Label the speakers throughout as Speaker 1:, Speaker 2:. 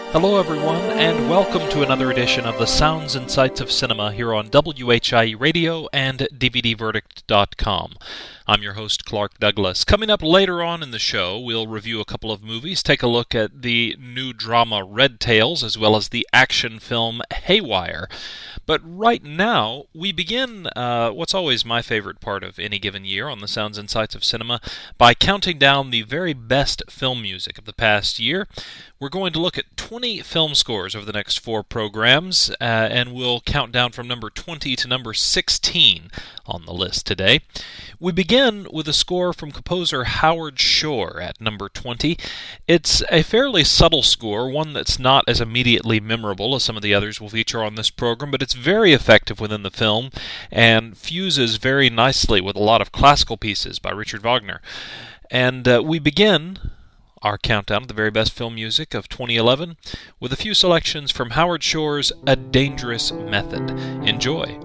Speaker 1: Hello, everyone, and welcome to another edition of the Sounds and Sights of Cinema here on WHIE Radio and DVDverdict.com. I'm your host, Clark Douglas. Coming up later on in the show, we'll review a couple of movies, take a look at the new drama Red Tails, as well as the action film Haywire. But right now, we begin what's always my favorite part of any given year on the Sounds and Sights of Cinema by counting down the very best film music of the past year. We're going to look at 20 film scores over the next 4 programs, and we'll count down from number 20 to number 16 on the list today. We begin with a score from composer Howard Shore at number 20. It's a fairly subtle score, one that's not as immediately memorable as some of the others we'll feature on this program, but it's very effective within the film and fuses very nicely with a lot of classical pieces by Richard Wagner. And we begin our countdown of the very best film music of 2011 with a few selections from Howard Shore's A Dangerous Method. Enjoy.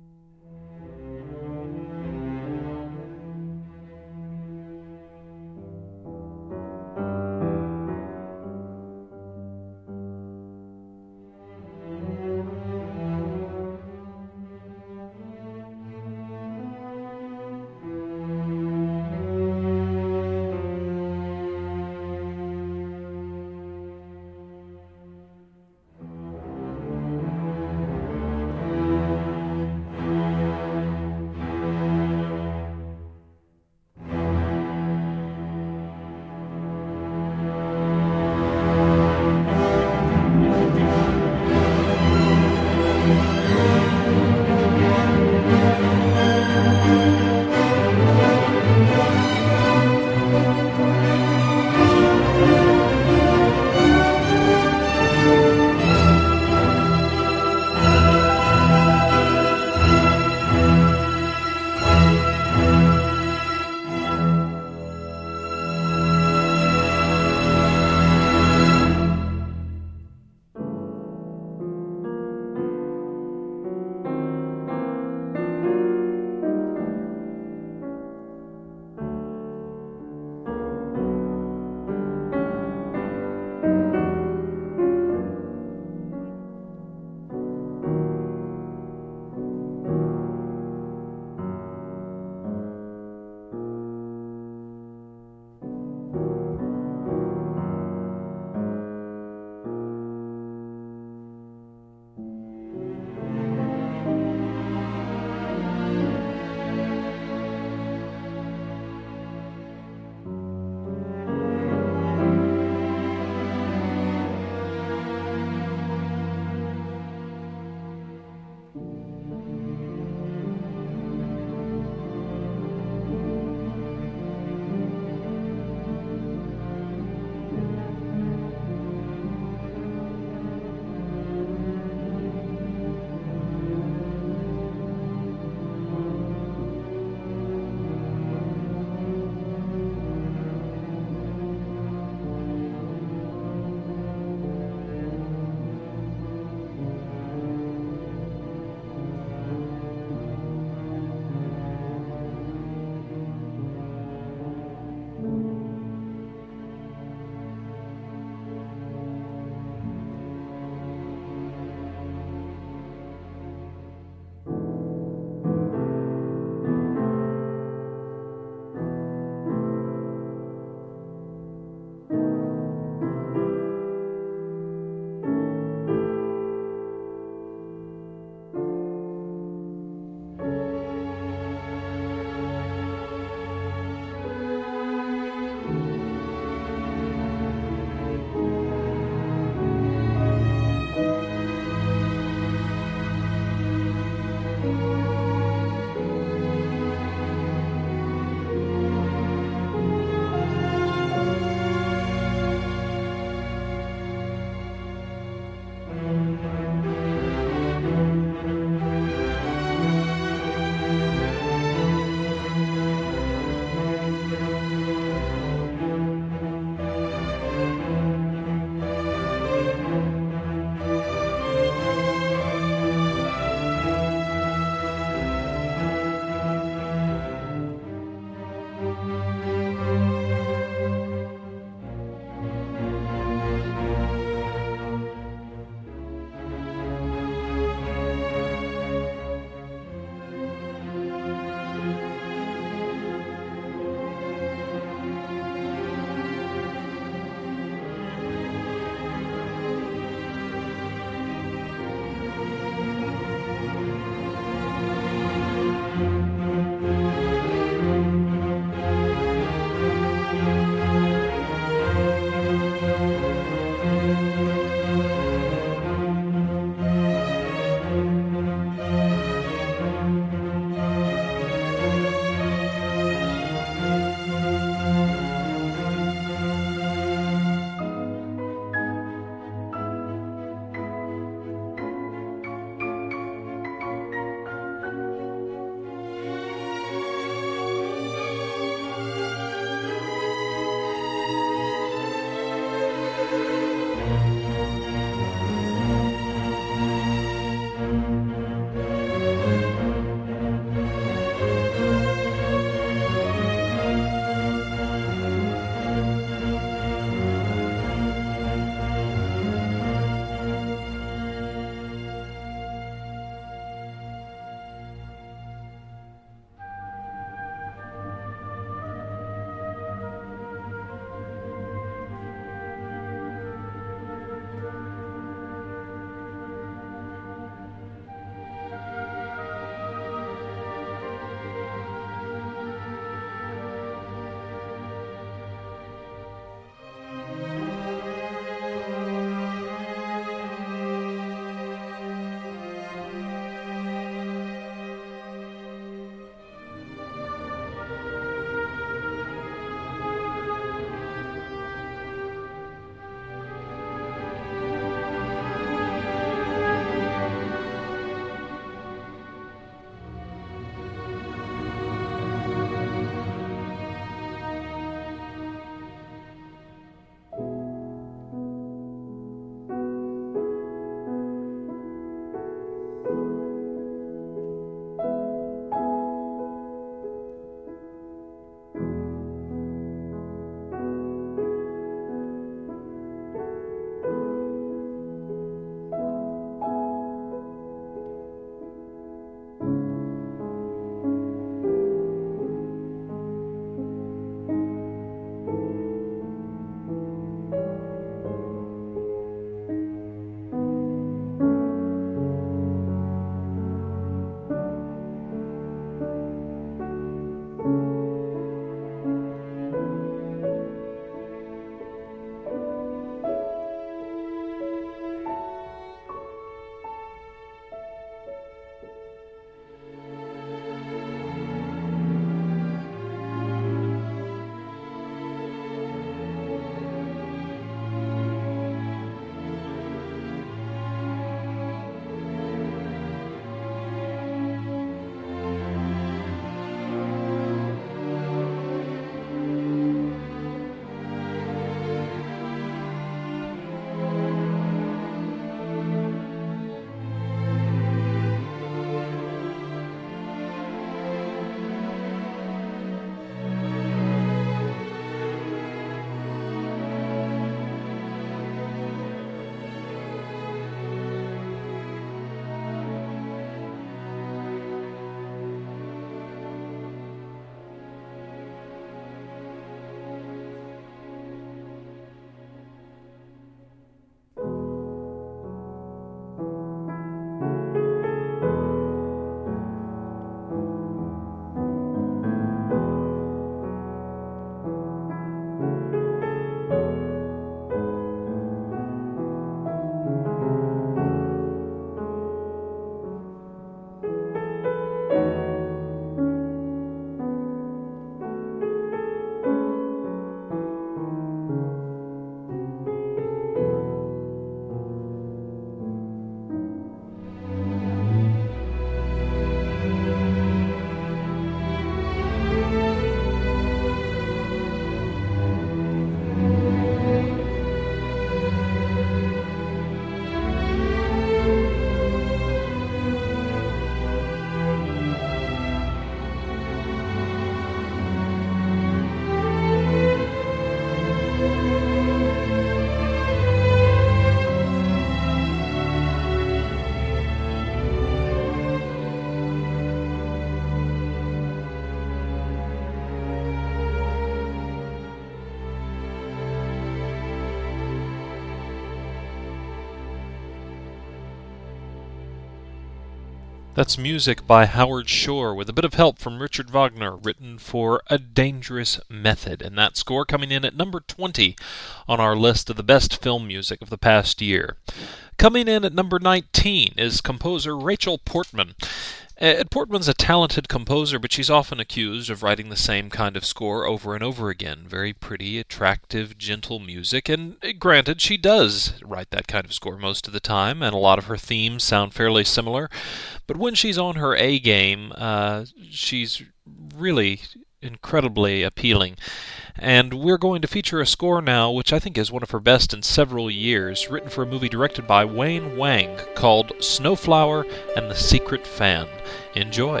Speaker 1: That's music by Howard Shore with a bit of help from Richard Wagner, written for A Dangerous Method. And that score coming in at number 20 on our list of the best film music of the past year. Coming in at number 19 is composer Rachel Portman. Ed Portman's a talented composer, but she's often accused of writing the same kind of score over and over again. Very pretty, attractive, gentle music, and granted, she does write that kind of score most of the time, and a lot of her themes sound fairly similar. But when she's on her A game, she's really incredibly appealing. And we're going to feature a score now which I think is one of her best in several years, written for a movie directed by Wayne Wang called Snowflower and the Secret Fan. Enjoy.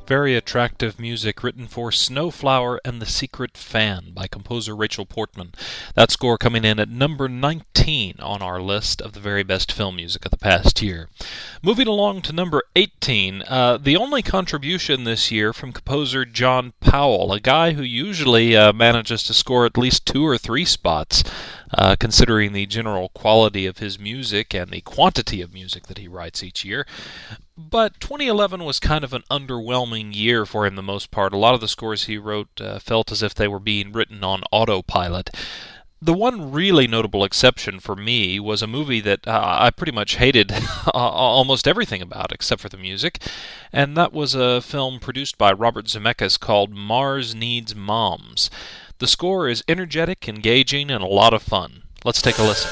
Speaker 1: Very attractive music written for Snowflower and the Secret Fan by composer Rachel Portman. That score coming in at number 19 on our list of the very best film music of the past year. Moving along to number 18, the only contribution this year from composer John Powell, a guy who usually manages to score at least 2 or 3 spots, considering the general quality of his music and the quantity of music that he writes each year. But 2011 was kind of an underwhelming year for him the most part. A lot of the scores he wrote felt as if they were being written on autopilot. The one really notable exception for me was a movie that I pretty much hated almost everything about except for the music, and that was a film produced by Robert Zemeckis called Mars Needs Moms. The score is energetic, engaging, and a lot of fun. Let's take a listen.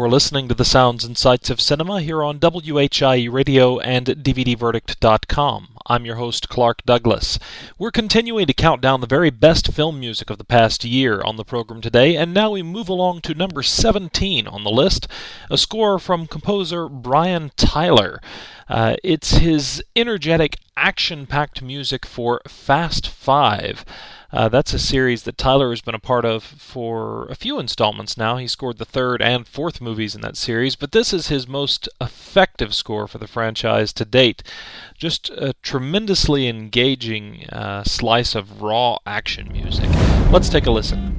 Speaker 1: You're listening to the Sounds and Sights of Cinema here on WHIE Radio and DVDVerdict.com. I'm your host, Clark Douglas. We're continuing to count down the very best film music of the past year on the program today, and now we move along to number 17 on the list, a score from composer Brian Tyler. It's his energetic, action-packed music for Fast Five. That's a series that Tyler has been a part of for a few installments now. He scored the third and fourth movies in that series, but this is his most effective score for the franchise to date. Just a tremendously engaging slice of raw action music. Let's take a listen.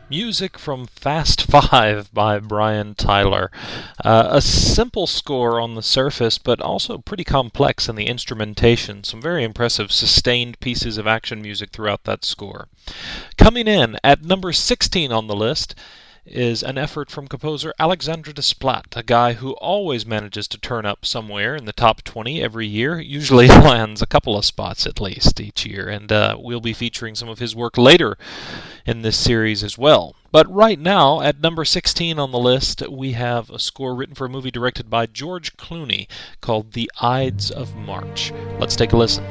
Speaker 1: Music from Fast Five by Brian Tyler. A simple score on the surface, but also pretty complex in the instrumentation. Some very impressive sustained pieces of action music throughout that score. Coming in at number 16 on the list is an effort from composer Alexandre Desplat, a guy who always manages to turn up somewhere in the top 20 every year, usually lands a couple of spots at least each year, and we'll be featuring some of his work later in this series as well. But right now, at number 16 on the list, we have a score written for a movie directed by George Clooney called The Ides of March. Let's take a listen.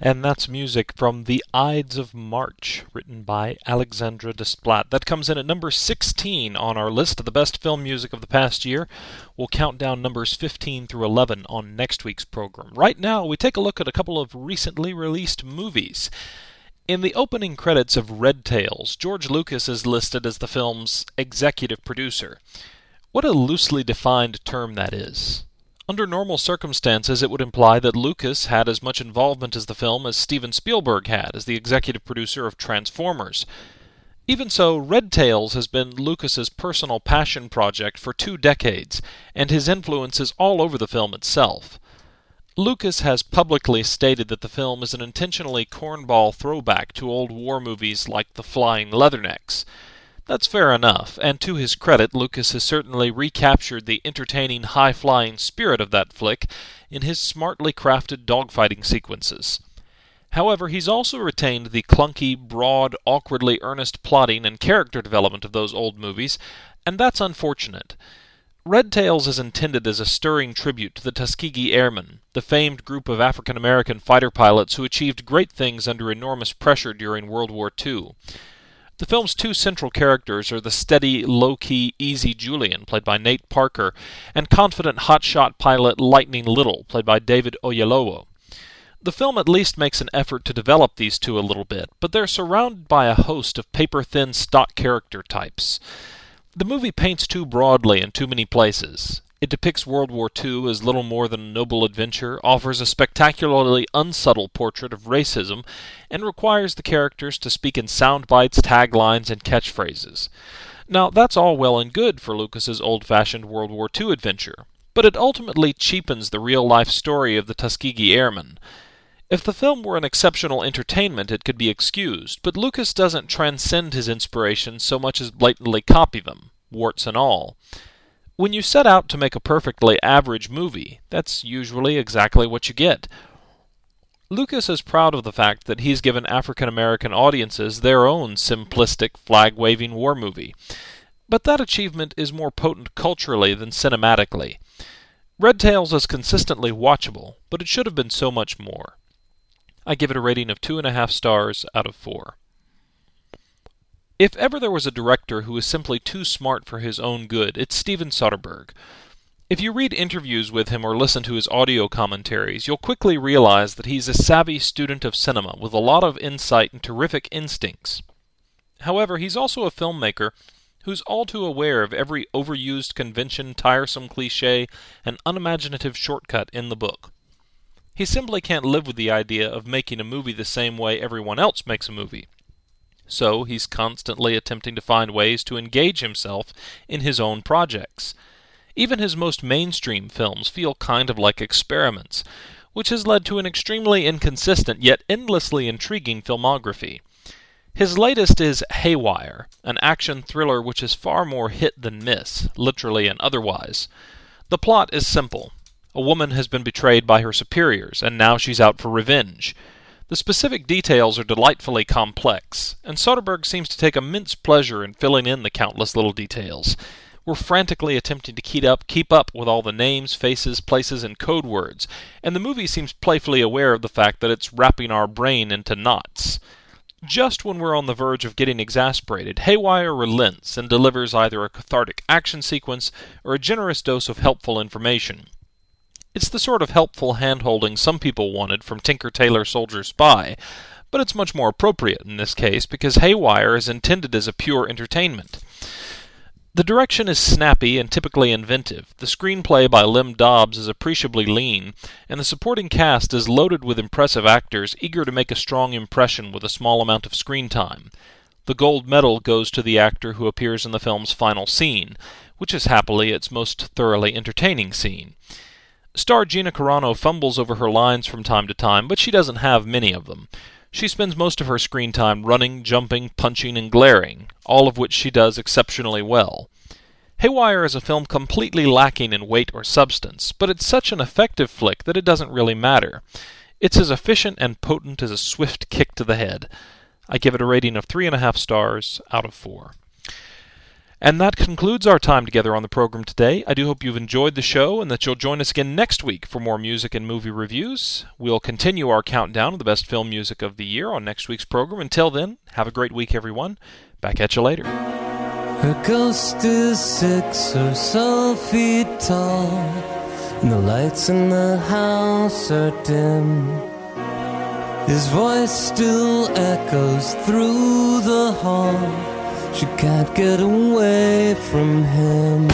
Speaker 1: And that's music from The Ides of March, written by Alexandre Desplat. That comes in at number 16 on our list of the best film music of the past year. We'll count down numbers 15 through 11 on next week's program. Right now, we take a look at a couple of recently released movies. In the opening credits of Red Tails, George Lucas is listed as the film's executive producer. What a loosely defined term that is. Under normal circumstances, it would imply that Lucas had as much involvement as the film as Steven Spielberg had as the executive producer of Transformers. Even so, Red Tails has been Lucas's personal passion project for 2 decades, and his influence is all over the film itself. Lucas has publicly stated that the film is an intentionally cornball throwback to old war movies like The Flying Leathernecks. That's fair enough, and to his credit, Lucas has certainly recaptured the entertaining, high-flying spirit of that flick in his smartly crafted dogfighting sequences. However, he's also retained the clunky, broad, awkwardly earnest plotting and character development of those old movies, and that's unfortunate. Red Tails is intended as a stirring tribute to the Tuskegee Airmen, the famed group of African-American fighter pilots who achieved great things under enormous pressure during World War II. The film's 2 central characters are the steady, low-key, easy Julian, played by Nate Parker, and confident hotshot pilot Lightning Little, played by David Oyelowo. The film at least makes an effort to develop these 2 a little bit, but they're surrounded by a host of paper-thin stock character types. The movie paints too broadly in too many places. It depicts World War II as little more than a noble adventure, offers a spectacularly unsubtle portrait of racism, and requires the characters to speak in sound bites, taglines, and catchphrases. Now, that's all well and good for Lucas's old-fashioned World War II adventure, but it ultimately cheapens the real-life story of the Tuskegee Airmen. If the film were an exceptional entertainment, it could be excused, but Lucas doesn't transcend his inspirations so much as blatantly copy them, warts and all. When you set out to make a perfectly average movie, that's usually exactly what you get. Lucas is proud of the fact that he's given African-American audiences their own simplistic, flag-waving war movie. But that achievement is more potent culturally than cinematically. Red Tails is consistently watchable, but it should have been so much more. I give it a rating of 2.5 stars out of 4. If ever there was a director who is simply too smart for his own good, it's Steven Soderbergh. If you read interviews with him or listen to his audio commentaries, you'll quickly realize that he's a savvy student of cinema with a lot of insight and terrific instincts. However, he's also a filmmaker who's all too aware of every overused convention, tiresome cliché, and unimaginative shortcut in the book. He simply can't live with the idea of making a movie the same way everyone else makes a movie. So he's constantly attempting to find ways to engage himself in his own projects. Even his most mainstream films feel kind of like experiments, which has led to an extremely inconsistent yet endlessly intriguing filmography. His latest is Haywire, an action thriller which is far more hit than miss, literally and otherwise. The plot is simple. A woman has been betrayed by her superiors, and now she's out for revenge. The specific details are delightfully complex, and Soderbergh seems to take immense pleasure in filling in the countless little details. We're frantically attempting to keep up with all the names, faces, places, and code words, and the movie seems playfully aware of the fact that it's wrapping our brain into knots. Just when we're on the verge of getting exasperated, Haywire relents and delivers either a cathartic action sequence or a generous dose of helpful information. It's the sort of helpful hand-holding some people wanted from Tinker Tailor Soldier Spy, but it's much more appropriate in this case because Haywire is intended as a pure entertainment. The direction is snappy and typically inventive, the screenplay by Lem Dobbs is appreciably lean, and the supporting cast is loaded with impressive actors eager to make a strong impression with a small amount of screen time. The gold medal goes to the actor who appears in the film's final scene, which is happily its most thoroughly entertaining scene. Star Gina Carano fumbles over her lines from time to time, but she doesn't have many of them. She spends most of her screen time running, jumping, punching, and glaring, all of which she does exceptionally well. Haywire is a film completely lacking in weight or substance, but it's such an effective flick that it doesn't really matter. It's as efficient and potent as a swift kick to the head. I give it a rating of 3.5 stars out of 4. And that concludes our time together on the program today. I do hope you've enjoyed the show and that you'll join us again next week for more music and movie reviews. We'll continue our countdown of the best film music of the year on next week's program. Until then, have a great week, everyone. Back at you later.
Speaker 2: Her ghost is 6 or so feet tall, and the lights in the house are dim. His voice still echoes through the hall. She can't get away from him.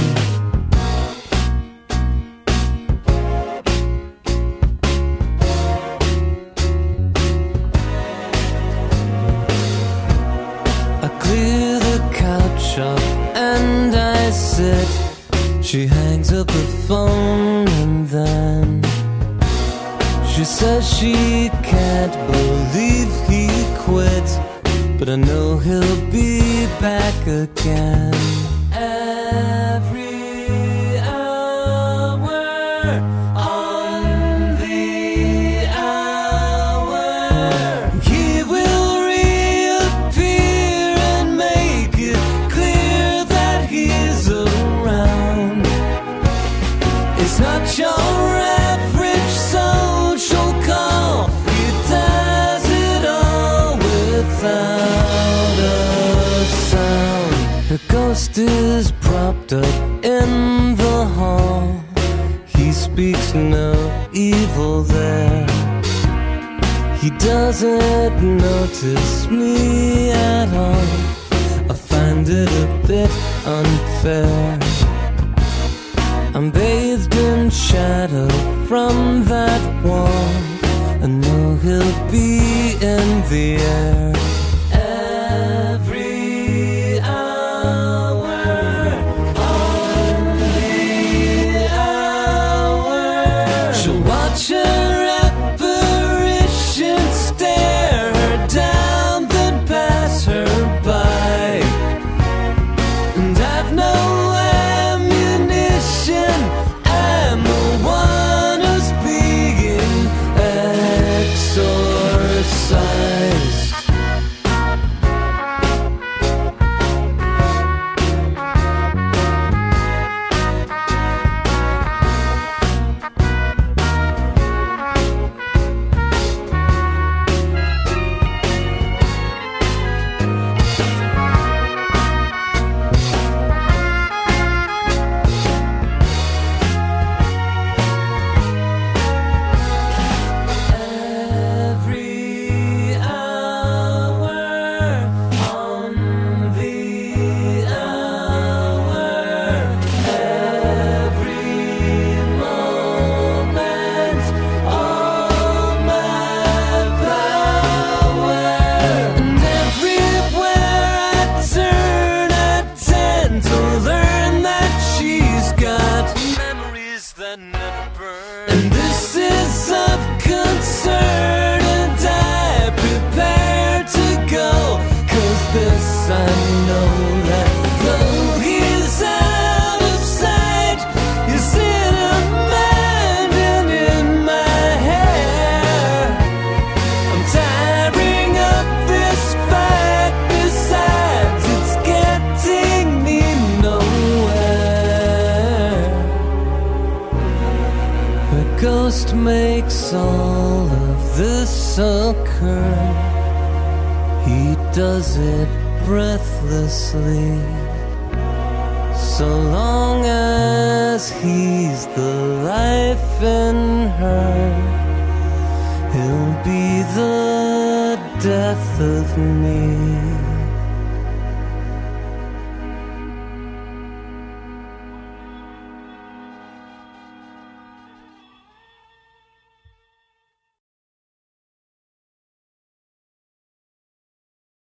Speaker 2: I clear the couch up and I sit. She hangs up the phone and then she says she can't believe he quit, but I know he'll be back again. Every hour on the hour, he will reappear and make it clear that he's around. It's not your average social call. He does it all without a sound. Her ghost is propped up in the hall. He speaks no evil there. He doesn't notice me at all. I find it a bit unfair. I'm bathed in shadow from that wall. I know he'll be in the air. Every hour on the hour, she'll watch her apparition stare her down, then pass her by. And I've no ammunition. I'm the one who's being exorcised. Every hour on the hour, every moment, all my power. And everywhere I turn, I tend to learn that she's got memories that never burn. And this is of concern, and I prepare to go, 'cause this I know, that though he's out of sight, he's in a mind and in my hair. I'm tiring of this fight, besides it's getting me nowhere. Her ghost makes all of this occur. He does it breathlessly. So long as he's the life in her, he'll be the death of me.